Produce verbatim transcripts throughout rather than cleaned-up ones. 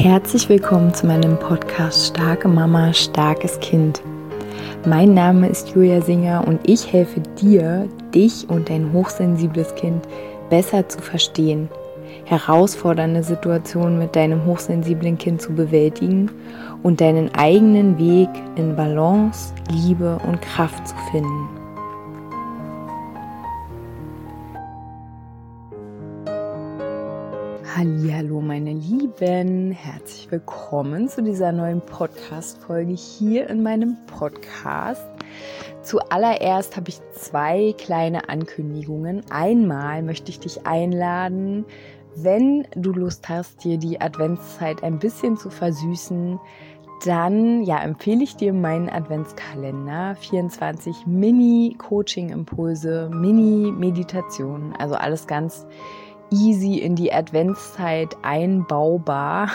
Herzlich willkommen zu meinem Podcast Starke Mama, starkes Kind. Mein Name ist Julia Singer und ich helfe dir, dich und dein hochsensibles Kind besser zu verstehen, herausfordernde Situationen mit deinem hochsensiblen Kind zu bewältigen und deinen eigenen Weg in Balance, Liebe und Kraft zu finden. Hallihallo meine Lieben, herzlich willkommen zu dieser neuen Podcast-Folge hier in meinem Podcast. Zuallererst habe ich zwei kleine Ankündigungen. Einmal möchte ich dich einladen, wenn du Lust hast, dir die Adventszeit ein bisschen zu versüßen, dann ja, empfehle ich dir meinen Adventskalender, vierundzwanzig Mini-Coaching-Impulse, Mini-Meditationen, also alles ganz easy in die Adventszeit einbaubar,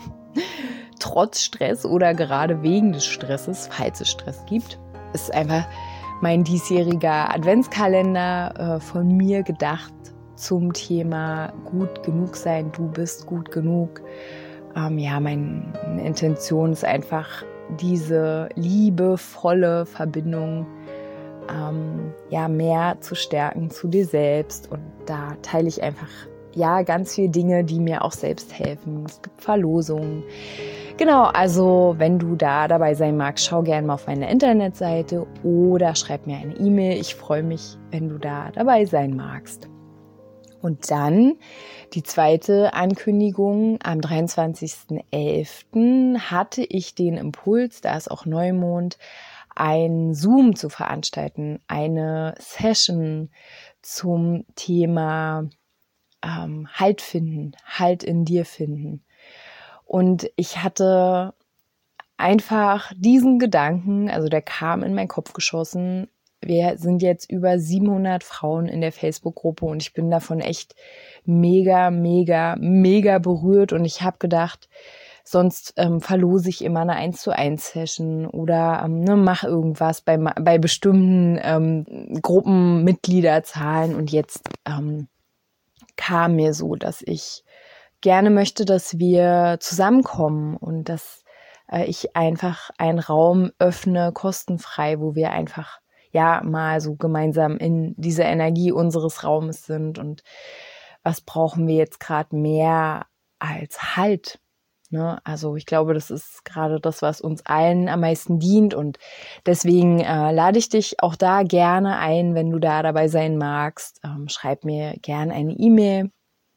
trotz Stress oder gerade wegen des Stresses, falls es Stress gibt. Ist einfach mein diesjähriger Adventskalender äh, von mir gedacht zum Thema gut genug sein, du bist gut genug. Ähm, ja, meine Intention ist einfach diese liebevolle Verbindung ähm, ja, mehr zu stärken zu dir selbst, und da teile ich einfach ja ganz viele Dinge, die mir auch selbst helfen. Es gibt Verlosungen. Genau, also wenn du da dabei sein magst, schau gerne mal auf meine Internetseite oder schreib mir eine E-Mail. Ich freue mich, wenn du da dabei sein magst. Und dann die zweite Ankündigung: Am dreiundzwanzigsten elften hatte ich den Impuls, da ist auch Neumond, ein Zoom zu veranstalten, eine Session zum Thema ähm, Halt finden, Halt in dir finden. Und ich hatte einfach diesen Gedanken, also der kam in meinen Kopf geschossen. Wir sind jetzt über siebenhundert Frauen in der Facebook-Gruppe und ich bin davon echt mega, mega, mega berührt. Und ich habe gedacht, sonst ähm, verlose ich immer eine eins zu eins Session oder ähm, ne, mache irgendwas bei, bei bestimmten ähm, Gruppenmitgliederzahlen. Und jetzt ähm, kam mir so, dass ich gerne möchte, dass wir zusammenkommen und dass äh, ich einfach einen Raum öffne, kostenfrei, wo wir einfach ja mal so gemeinsam in dieser Energie unseres Raumes sind. Und was brauchen wir jetzt gerade mehr als Halt? Ne? Also ich glaube, das ist gerade das, was uns allen am meisten dient, und deswegen äh, lade ich dich auch da gerne ein, wenn du da dabei sein magst. Ähm, schreib mir gerne eine E-Mail.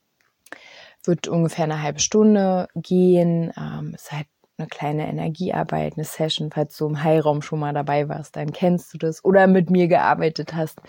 Wird ungefähr eine halbe Stunde gehen. Ähm, ist halt eine kleine Energiearbeit, eine Session. Falls du im Heilraum schon mal dabei warst, dann kennst du das oder mit mir gearbeitet hast.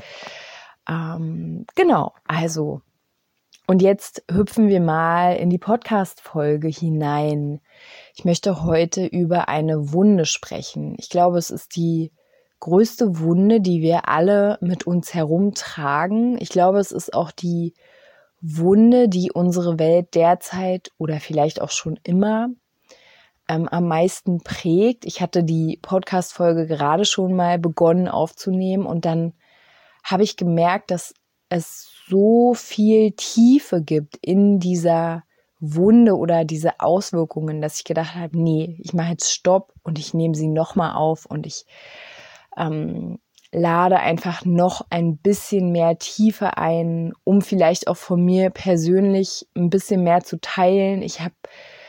Ähm, genau, also und jetzt hüpfen wir mal in die Podcast-Folge hinein. Ich möchte heute über eine Wunde sprechen. Ich glaube, es ist die größte Wunde, die wir alle mit uns herumtragen. Ich glaube, es ist auch die Wunde, die unsere Welt derzeit oder vielleicht auch schon immer ähm, am meisten prägt. Ich hatte die Podcast-Folge gerade schon mal begonnen aufzunehmen und dann habe ich gemerkt, dass es so viel Tiefe gibt in dieser Wunde oder diese Auswirkungen, dass ich gedacht habe, nee, ich mache jetzt Stopp und ich nehme sie nochmal auf und ich ähm, lade einfach noch ein bisschen mehr Tiefe ein, um vielleicht auch von mir persönlich ein bisschen mehr zu teilen. Ich habe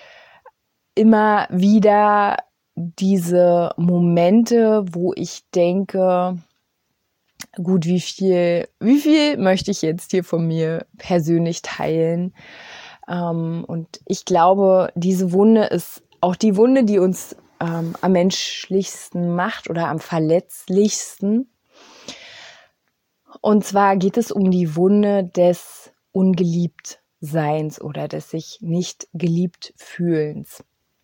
immer wieder diese Momente, wo ich denke, gut, wie viel, wie viel möchte ich jetzt hier von mir persönlich teilen? Ähm, und ich glaube, diese Wunde ist auch die Wunde, die uns ähm, am menschlichsten macht oder am verletzlichsten. Und zwar geht es um die Wunde des Ungeliebtseins oder des sich nicht geliebt Fühlens.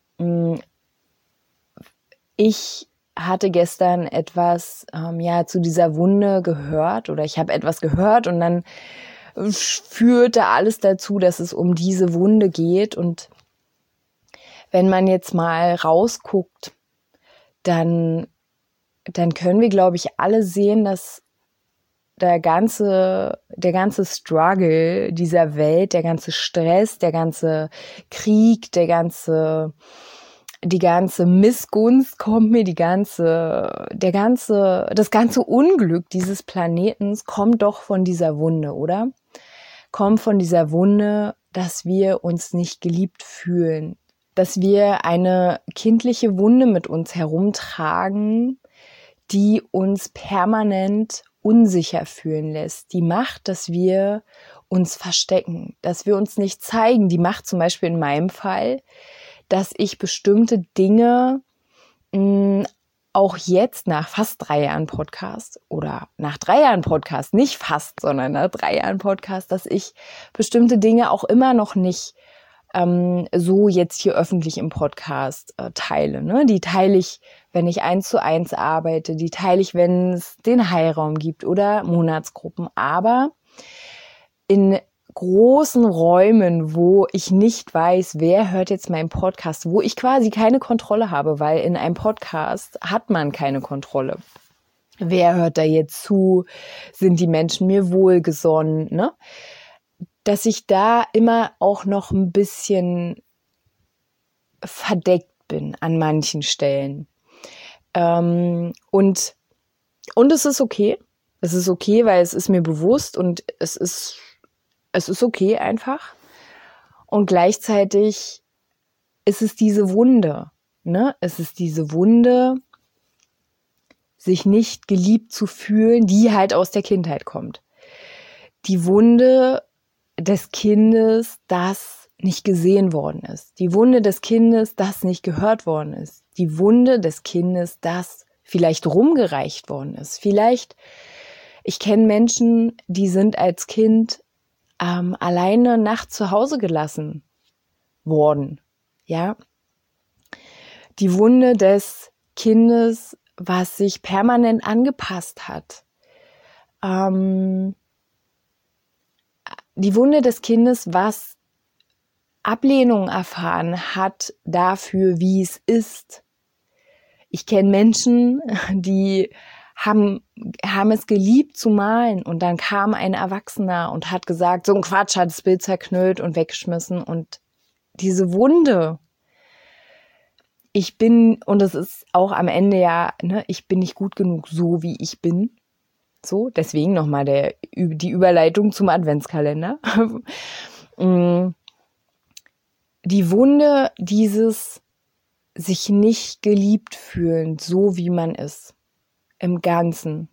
Ich hatte gestern etwas ähm, ja zu dieser Wunde gehört oder ich habe etwas gehört und dann führte alles dazu, dass es um diese Wunde geht. Und wenn man jetzt mal rausguckt, dann, dann können wir, glaube ich, alle sehen, dass der ganze, der ganze Struggle dieser Welt, der ganze Stress, der ganze Krieg, der ganze, die ganze Missgunst kommt mir, die ganze, der ganze, das ganze Unglück dieses Planetens kommt doch von dieser Wunde, oder? Kommt von dieser Wunde, dass wir uns nicht geliebt fühlen, dass wir eine kindliche Wunde mit uns herumtragen, die uns permanent unsicher fühlen lässt. Die macht, dass wir uns verstecken, dass wir uns nicht zeigen. Die macht zum Beispiel in meinem Fall, dass ich bestimmte Dinge mh, auch jetzt nach fast drei Jahren Podcast oder nach drei Jahren Podcast, nicht fast, sondern nach drei Jahren Podcast, dass ich bestimmte Dinge auch immer noch nicht ähm, so jetzt hier öffentlich im Podcast äh, teile. Ne? Die teile ich, wenn ich eins zu eins arbeite, die teile ich, wenn es den Heilraum gibt oder Monatsgruppen. Aber in großen Räumen, wo ich nicht weiß, wer hört jetzt meinen Podcast, wo ich quasi keine Kontrolle habe, weil in einem Podcast hat man keine Kontrolle. Wer hört da jetzt zu? Sind die Menschen mir wohlgesonnen? Ne? Dass ich da immer auch noch ein bisschen verdeckt bin an manchen Stellen. Ähm, und, und es ist okay. Es ist okay, weil es ist mir bewusst und es ist Es ist okay einfach. Und gleichzeitig ist es diese Wunde, ne? Es ist diese Wunde, sich nicht geliebt zu fühlen, die halt aus der Kindheit kommt. Die Wunde des Kindes, das nicht gesehen worden ist. Die Wunde des Kindes, das nicht gehört worden ist. Die Wunde des Kindes, das vielleicht rumgereicht worden ist. Vielleicht, ich kenne Menschen, die sind als Kind Ähm, alleine nachts zu Hause gelassen worden, ja. Die Wunde des Kindes, was sich permanent angepasst hat. Ähm, die Wunde des Kindes, was Ablehnung erfahren hat dafür, wie es ist. Ich kenne Menschen, die haben, haben es geliebt zu malen und dann kam ein Erwachsener und hat gesagt, so ein Quatsch, hat das Bild zerknüllt und weggeschmissen und diese Wunde, ich bin, und es ist auch am Ende ja, ne, ich bin nicht gut genug so, wie ich bin, so, deswegen nochmal der, die Überleitung zum Adventskalender. Die Wunde dieses sich nicht geliebt fühlen, so wie man ist. Im Ganzen.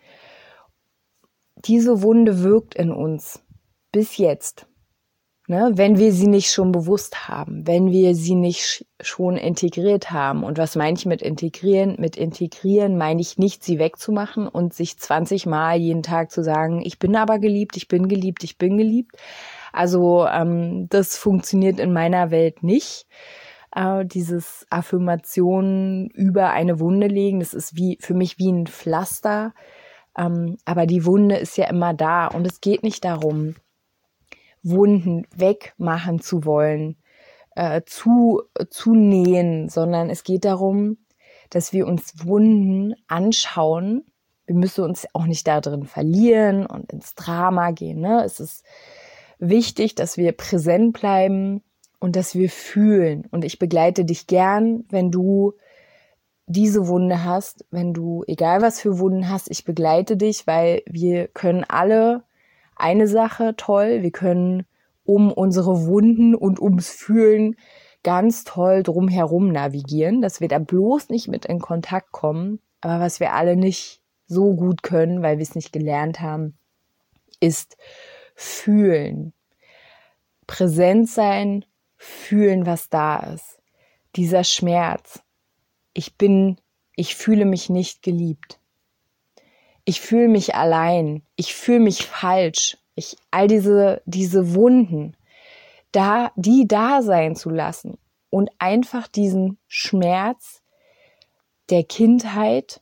Diese Wunde wirkt in uns bis jetzt, ne? Wenn wir sie nicht schon bewusst haben, wenn wir sie nicht schon integriert haben. Und was meine ich mit integrieren? Mit integrieren meine ich nicht, sie wegzumachen und sich zwanzig Mal jeden Tag zu sagen, ich bin aber geliebt, ich bin geliebt, ich bin geliebt. Also ähm, das funktioniert in meiner Welt nicht. Dieses Affirmationen über eine Wunde legen, das ist wie für mich wie ein Pflaster, ähm, aber die Wunde ist ja immer da und es geht nicht darum, Wunden wegmachen zu wollen, äh, zu, zu nähen, sondern es geht darum, dass wir uns Wunden anschauen. Wir müssen uns auch nicht da drin verlieren und ins Drama gehen, ne? Es ist wichtig, dass wir präsent bleiben und dass wir fühlen. Und ich begleite dich gern, wenn du diese Wunde hast, wenn du, egal was für Wunden hast, ich begleite dich, weil wir können alle eine Sache toll, wir können um unsere Wunden und ums Fühlen ganz toll drumherum navigieren, dass wir da bloß nicht mit in Kontakt kommen. Aber was wir alle nicht so gut können, weil wir es nicht gelernt haben, ist fühlen. Präsent sein, fühlen, was da ist. Dieser Schmerz. Ich bin, ich fühle mich nicht geliebt. Ich fühle mich allein. Ich fühle mich falsch. Ich, all diese, diese Wunden, da, die da sein zu lassen und einfach diesen Schmerz der Kindheit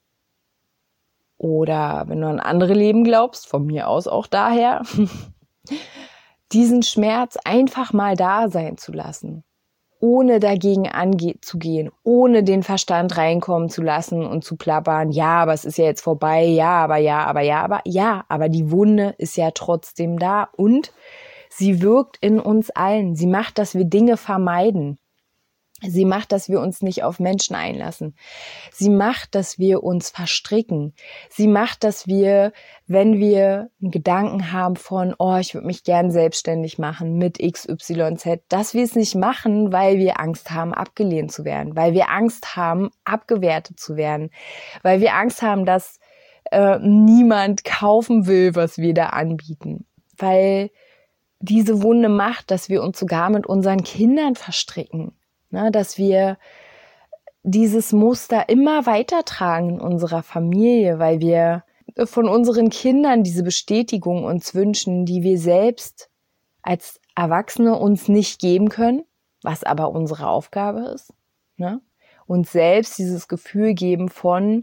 oder wenn du an andere Leben glaubst, von mir aus auch daher, diesen Schmerz einfach mal da sein zu lassen. ohne dagegen anzugehen, ohne den Verstand reinkommen zu lassen und zu plappern, ja, aber es ist ja jetzt vorbei, ja, aber ja, aber ja, aber ja, aber die Wunde ist ja trotzdem da und sie wirkt in uns allen. Sie macht, dass wir Dinge vermeiden. Sie macht, dass wir uns nicht auf Menschen einlassen. Sie macht, dass wir uns verstricken. Sie macht, dass wir, wenn wir einen Gedanken haben von, oh, ich würde mich gern selbstständig machen mit X Y Z, dass wir es nicht machen, weil wir Angst haben, abgelehnt zu werden, weil wir Angst haben, abgewertet zu werden, weil wir Angst haben, dass äh, niemand kaufen will, was wir da anbieten, weil diese Wunde macht, dass wir uns sogar mit unseren Kindern verstricken. Ne, dass wir dieses Muster immer weitertragen in unserer Familie, weil wir von unseren Kindern diese Bestätigung uns wünschen, die wir selbst als Erwachsene uns nicht geben können, was aber unsere Aufgabe ist. Ne? Uns selbst dieses Gefühl geben von,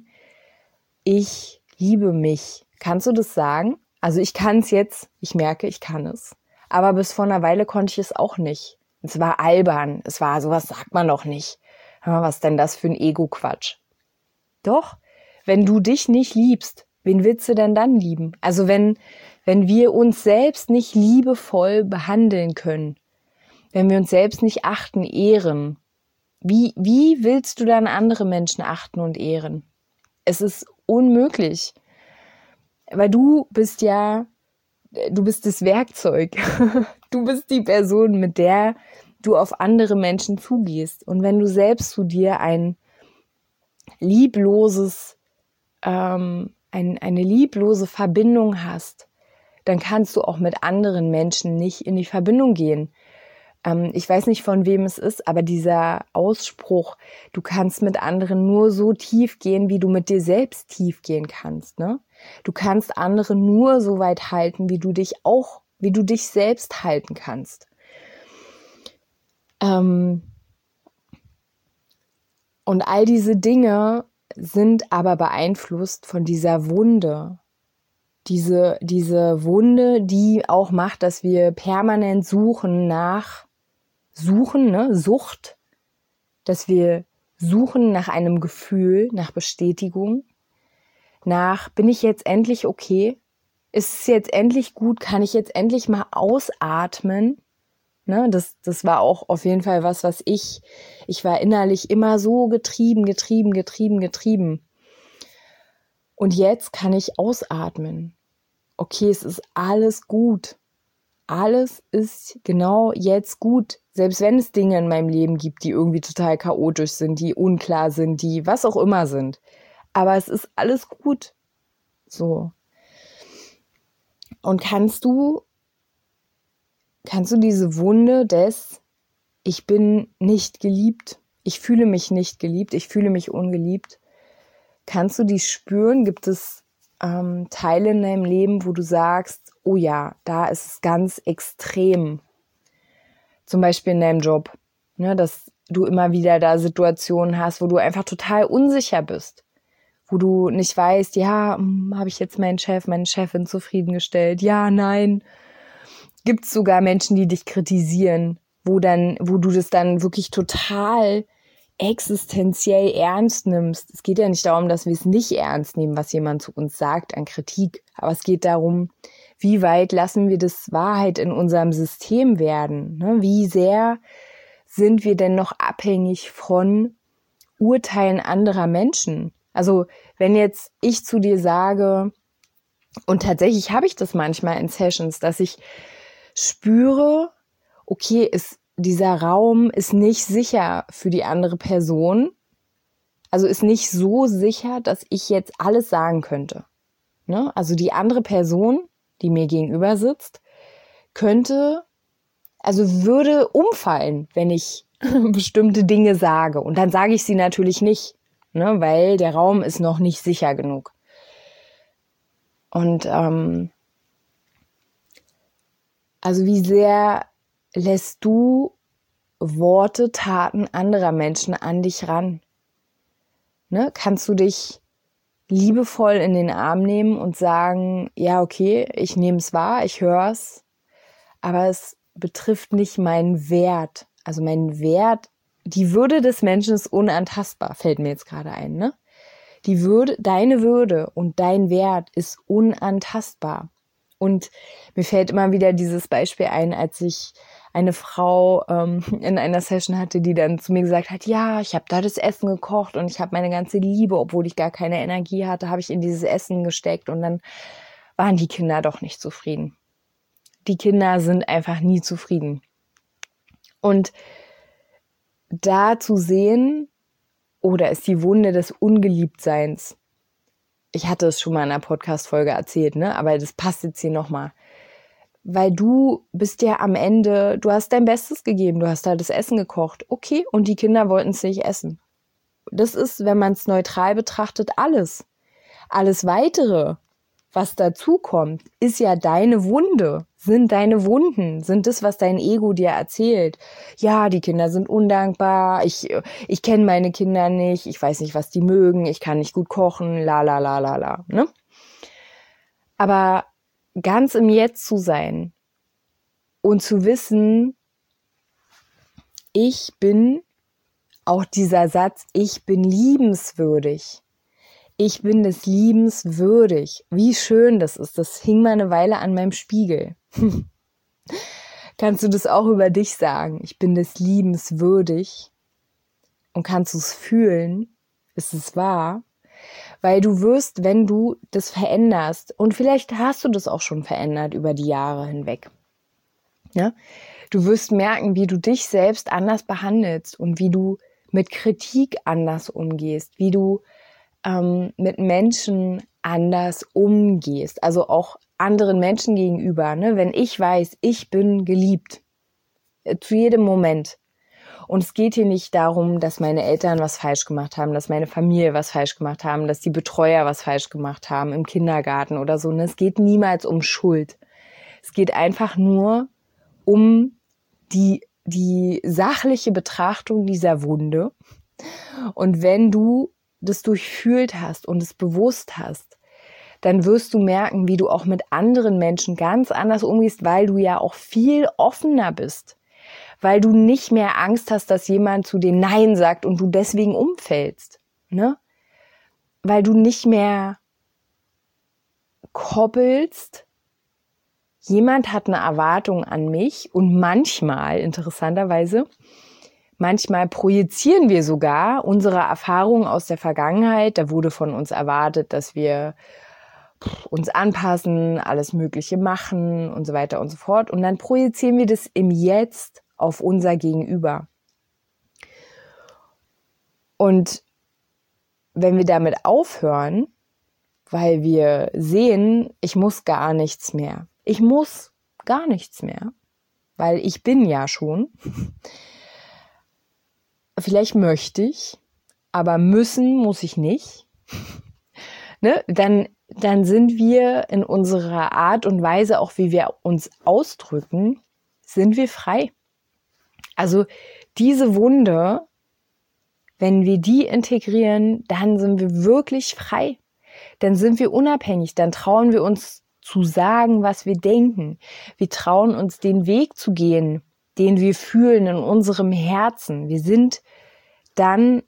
ich liebe mich. Kannst du das sagen? Also ich kann es jetzt, ich merke, ich kann es. Aber bis vor einer Weile konnte ich es auch nicht. Es war albern, es war, sowas sagt man doch nicht. Was denn das für ein Ego-Quatsch? Doch, wenn du dich nicht liebst, wen willst du denn dann lieben? Also wenn, wenn wir uns selbst nicht liebevoll behandeln können, wenn wir uns selbst nicht achten, ehren, wie, wie willst du dann andere Menschen achten und ehren? Es ist unmöglich, weil du bist ja, du bist das Werkzeug. Du bist die Person, mit der du auf andere Menschen zugehst. Und wenn du selbst zu dir ein liebloses, ähm, ein, eine lieblose Verbindung hast, dann kannst du auch mit anderen Menschen nicht in die Verbindung gehen. Ähm, ich weiß nicht, von wem es ist, aber dieser Ausspruch, du kannst mit anderen nur so tief gehen, wie du mit dir selbst tief gehen kannst, ne? Du kannst andere nur so weit halten, wie du dich auch, wie du dich selbst halten kannst. Ähm, und all diese Dinge sind aber beeinflusst von dieser Wunde. Diese, diese Wunde, die auch macht, dass wir permanent suchen nach, suchen, ne, Sucht, dass wir suchen nach einem Gefühl, nach Bestätigung, nach, bin ich jetzt endlich okay? Ist es jetzt endlich gut? Kann ich jetzt endlich mal ausatmen? Ne, das, das war auch auf jeden Fall was, was ich, ich war innerlich immer so getrieben, getrieben, getrieben, getrieben. Und jetzt kann ich ausatmen. Okay, es ist alles gut. Alles ist genau jetzt gut. Selbst wenn es Dinge in meinem Leben gibt, die irgendwie total chaotisch sind, die unklar sind, die was auch immer sind. Aber es ist alles gut. So. Und kannst du, kannst du diese Wunde des, ich bin nicht geliebt, ich fühle mich nicht geliebt, ich fühle mich ungeliebt, kannst du die spüren? Gibt es ähm, Teile in deinem Leben, wo du sagst, oh ja, da ist es ganz extrem. Zum Beispiel in deinem Job, ne, dass du immer wieder da Situationen hast, wo du einfach total unsicher bist. Wo du nicht weißt, ja, habe ich jetzt meinen Chef, meine Chefin zufriedengestellt? Ja, nein. Gibt es sogar Menschen, die dich kritisieren, wo dann, wo du das dann wirklich total existenziell ernst nimmst. Es geht ja nicht darum, dass wir es nicht ernst nehmen, was jemand zu uns sagt an Kritik, aber es geht darum, wie weit lassen wir das Wahrheit in unserem System werden? Ne? Wie sehr sind wir denn noch abhängig von Urteilen anderer Menschen? Also wenn jetzt ich zu dir sage, und tatsächlich habe ich das manchmal in Sessions, dass ich spüre, okay, ist, dieser Raum ist nicht sicher für die andere Person, also ist nicht so sicher, dass ich jetzt alles sagen könnte. Ne? Also die andere Person, die mir gegenüber sitzt, könnte, also würde umfallen, wenn ich bestimmte Dinge sage. Und dann sage ich sie natürlich nicht. Ne, weil der Raum ist noch nicht sicher genug. Und ähm, also wie sehr lässt du Worte, Taten anderer Menschen an dich ran? Ne, kannst du dich liebevoll in den Arm nehmen und sagen, ja okay, ich nehme es wahr, ich höre es, aber es betrifft nicht meinen Wert also mein Wert, die Würde des Menschen ist unantastbar, fällt mir jetzt gerade ein, ne? Die Würde, deine Würde und dein Wert ist unantastbar. Und mir fällt immer wieder dieses Beispiel ein, als ich eine Frau ähm, in einer Session hatte, die dann zu mir gesagt hat, ja, ich habe da das Essen gekocht und ich habe meine ganze Liebe, obwohl ich gar keine Energie hatte, habe ich in dieses Essen gesteckt und dann waren die Kinder doch nicht zufrieden. Die Kinder sind einfach nie zufrieden. Und da zu sehen, oder ist die Wunde des Ungeliebtseins. Ich hatte es schon mal in einer Podcast-Folge erzählt, ne? Aber das passt jetzt hier nochmal. Weil du bist ja am Ende, du hast dein Bestes gegeben, du hast da das Essen gekocht. Okay, und die Kinder wollten es nicht essen. Das ist, wenn man es neutral betrachtet, alles. Alles Weitere, was dazu kommt, ist ja deine Wunde, sind deine Wunden, sind das, was dein Ego dir erzählt. Ja, die Kinder sind undankbar, ich, ich kenne meine Kinder nicht, ich weiß nicht, was die mögen, ich kann nicht gut kochen, la la la la la. Ne? Aber ganz im Jetzt zu sein und zu wissen, ich bin, auch dieser Satz, ich bin liebenswürdig. Ich bin des Liebens würdig. Wie schön das ist. Das hing mal eine Weile an meinem Spiegel. Kannst du das auch über dich sagen? Ich bin des Liebens würdig. Und kannst du es fühlen? Ist es wahr? Weil du wirst, wenn du das veränderst, und vielleicht hast du das auch schon verändert über die Jahre hinweg, ja? Du wirst merken, wie du dich selbst anders behandelst und wie du mit Kritik anders umgehst, wie du mit Menschen anders umgehst, also auch anderen Menschen gegenüber, ne? Wenn ich weiß, ich bin geliebt, äh, zu jedem Moment. Und es geht hier nicht darum, dass meine Eltern was falsch gemacht haben, dass meine Familie was falsch gemacht haben, dass die Betreuer was falsch gemacht haben im Kindergarten oder so. Ne? Es geht niemals um Schuld. Es geht einfach nur um die, die sachliche Betrachtung dieser Wunde. Und wenn du das durchfühlt hast und es bewusst hast, dann wirst du merken, wie du auch mit anderen Menschen ganz anders umgehst, weil du ja auch viel offener bist, weil du nicht mehr Angst hast, dass jemand zu dir Nein sagt und du deswegen umfällst, ne? Weil du nicht mehr koppelst, jemand hat eine Erwartung an mich und manchmal, interessanterweise, manchmal projizieren wir sogar unsere Erfahrungen aus der Vergangenheit. Da wurde von uns erwartet, dass wir uns anpassen, alles Mögliche machen und so weiter und so fort. Und dann projizieren wir das im Jetzt auf unser Gegenüber. Und wenn wir damit aufhören, weil wir sehen, ich muss gar nichts mehr. Ich muss gar nichts mehr, weil ich bin ja schon. Vielleicht möchte ich, aber müssen muss ich nicht. Ne? Dann, dann sind wir in unserer Art und Weise, auch wie wir uns ausdrücken, sind wir frei. Also diese Wunde, wenn wir die integrieren, dann sind wir wirklich frei. Dann sind wir unabhängig, dann trauen wir uns zu sagen, was wir denken. Wir trauen uns den Weg zu gehen, den wir fühlen in unserem Herzen. Wir sind dann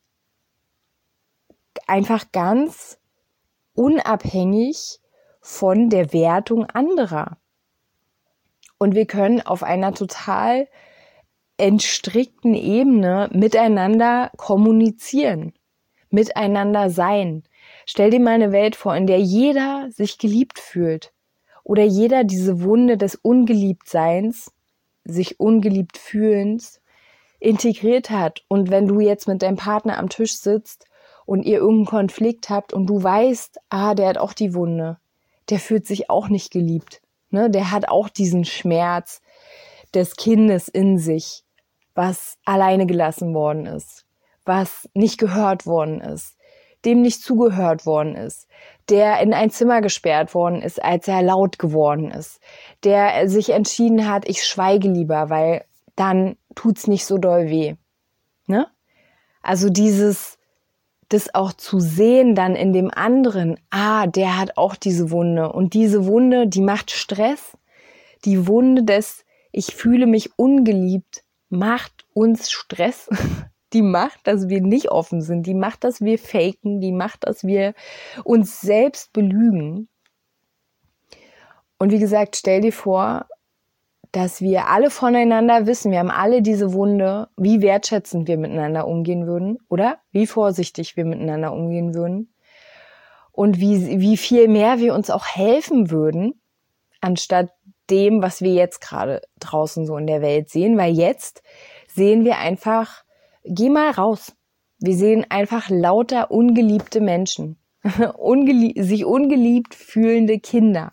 einfach ganz unabhängig von der Wertung anderer. Und wir können auf einer total entstrickten Ebene miteinander kommunizieren, miteinander sein. Stell dir mal eine Welt vor, in der jeder sich geliebt fühlt oder jeder diese Wunde des Ungeliebtseins, sich ungeliebt fühlens, integriert hat. Und wenn du jetzt mit deinem Partner am Tisch sitzt und ihr irgendeinen Konflikt habt und du weißt, ah, der hat auch die Wunde, der fühlt sich auch nicht geliebt, ne? Der hat auch diesen Schmerz des Kindes in sich, was alleine gelassen worden ist, was nicht gehört worden ist, dem nicht zugehört worden ist, der in ein Zimmer gesperrt worden ist, als er laut geworden ist, der sich entschieden hat, ich schweige lieber, weil dann tut's nicht so doll weh. Ne? Also dieses, das auch zu sehen dann in dem anderen, ah, der hat auch diese Wunde und diese Wunde, die macht Stress, die Wunde des, ich fühle mich ungeliebt, macht uns Stress. Die macht, dass wir nicht offen sind. Die macht, dass wir faken. Die macht, dass wir uns selbst belügen. Und wie gesagt, stell dir vor, dass wir alle voneinander wissen, wir haben alle diese Wunde, wie wertschätzend wir miteinander umgehen würden, oder? Wie vorsichtig wir miteinander umgehen würden. Und wie, wie viel mehr wir uns auch helfen würden, anstatt dem, was wir jetzt gerade draußen so in der Welt sehen. Weil jetzt sehen wir einfach, geh mal raus. Wir sehen einfach lauter ungeliebte Menschen, Ungelie- sich ungeliebt fühlende Kinder.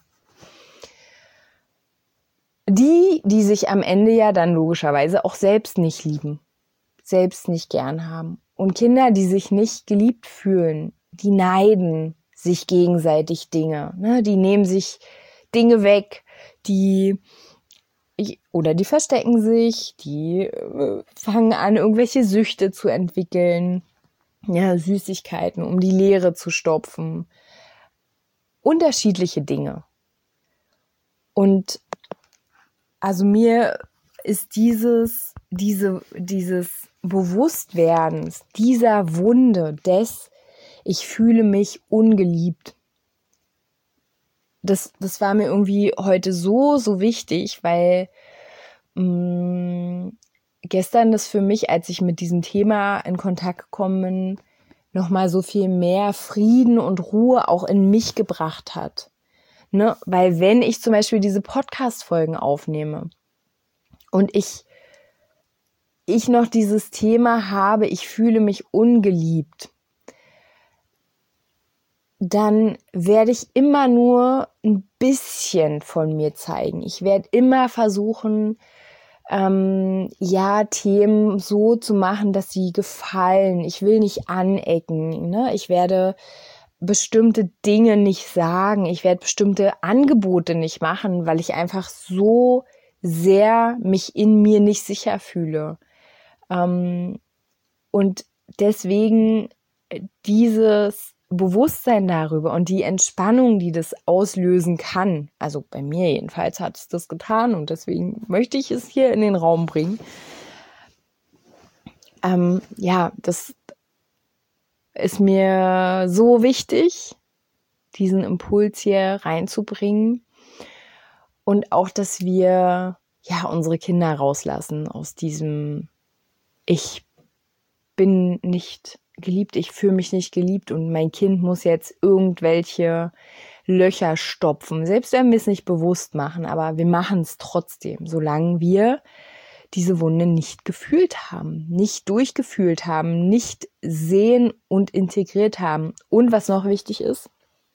Die, die sich am Ende ja dann logischerweise auch selbst nicht lieben, selbst nicht gern haben. Und Kinder, die sich nicht geliebt fühlen, die neiden sich gegenseitig Dinge, ne? Die nehmen sich Dinge weg, die oder die verstecken sich, die äh, fangen an, irgendwelche Süchte zu entwickeln, ja, Süßigkeiten, um die Leere zu stopfen. Unterschiedliche Dinge. Und also mir ist dieses, diese, dieses Bewusstwerdens, dieser Wunde des, ich fühle mich ungeliebt. Das, das war mir irgendwie heute so, so wichtig, weil mh, gestern das für mich, als ich mit diesem Thema in Kontakt gekommen bin, nochmal so viel mehr Frieden und Ruhe auch in mich gebracht hat. Ne? Weil wenn ich zum Beispiel diese Podcast-Folgen aufnehme und ich, ich noch dieses Thema habe, ich fühle mich ungeliebt, dann werde ich immer nur ein bisschen von mir zeigen. Ich werde immer versuchen, ähm, ja, Themen so zu machen, dass sie gefallen. Ich will nicht anecken, ne? Ich werde bestimmte Dinge nicht sagen. Ich werde bestimmte Angebote nicht machen, weil ich einfach so sehr mich in mir nicht sicher fühle. Ähm, und deswegen dieses Bewusstsein darüber und die Entspannung, die das auslösen kann, also bei mir jedenfalls hat es das getan und deswegen möchte ich es hier in den Raum bringen. Ähm, ja, das ist mir so wichtig, diesen Impuls hier reinzubringen und auch, dass wir ja unsere Kinder rauslassen aus diesem ich bin nicht geliebt, ich fühle mich nicht geliebt und mein Kind muss jetzt irgendwelche Löcher stopfen, selbst wenn wir es nicht bewusst machen, aber wir machen es trotzdem, solange wir diese Wunde nicht gefühlt haben, nicht durchgefühlt haben, nicht sehen und integriert haben. Und was noch wichtig ist,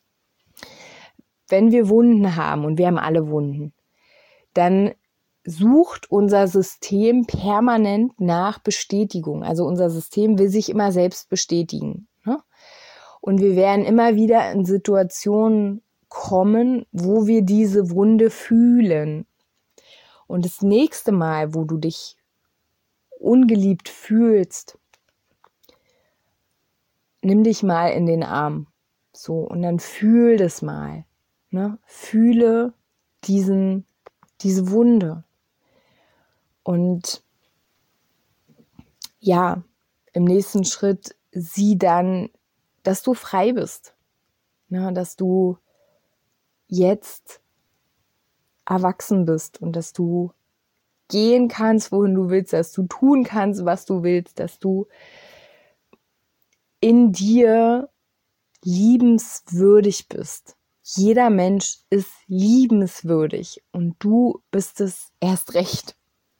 wenn wir Wunden haben, und wir haben alle Wunden, dann sucht unser System permanent nach Bestätigung. Also unser System will sich immer selbst bestätigen. Ne? Und wir werden immer wieder in Situationen kommen, wo wir diese Wunde fühlen. Und das nächste Mal, wo du dich ungeliebt fühlst, nimm dich mal in den Arm. So, und dann fühl das mal. Ne? Fühle diesen, diese Wunde. Und ja, im nächsten Schritt sieh dann, dass du frei bist. Ne? Dass du jetzt erwachsen bist und dass du gehen kannst, wohin du willst, dass du tun kannst, was du willst, dass du in dir liebenswürdig bist. Jeder Mensch ist liebenswürdig und du bist es erst recht.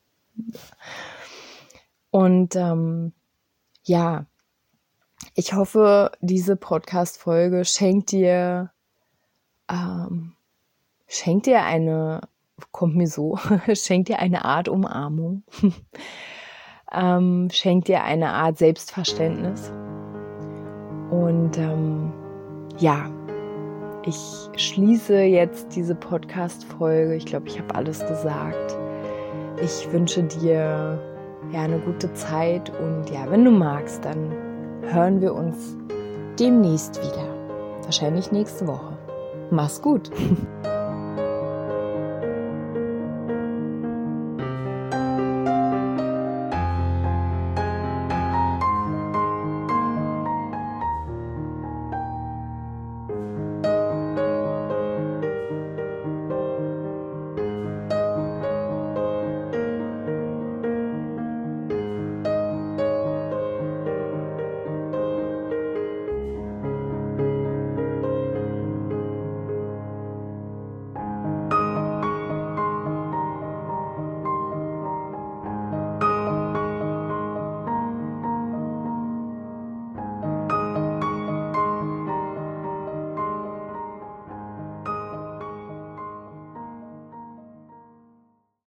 Und ähm, ja, ich hoffe, diese Podcast-Folge schenkt dir ähm, schenkt dir eine, kommt mir so, schenkt dir eine Art Umarmung, ähm, schenkt dir eine Art Selbstverständnis. Und ähm, ja, ich schließe jetzt diese Podcast-Folge. Ich glaube, ich habe alles gesagt. Ich wünsche dir ja eine gute Zeit und ja, wenn du magst, dann hören wir uns demnächst wieder. Wahrscheinlich nächste Woche. Mach's gut.